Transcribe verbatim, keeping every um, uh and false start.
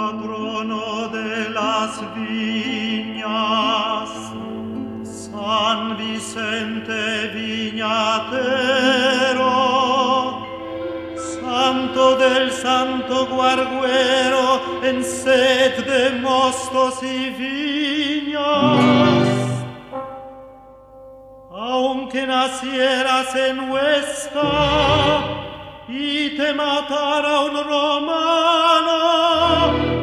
patrono de las viñas, San Vicente Viñatero, santo del santo guarguero en sed de mostos y viñas. Aunque nacieras en Huesca y te matara un romano,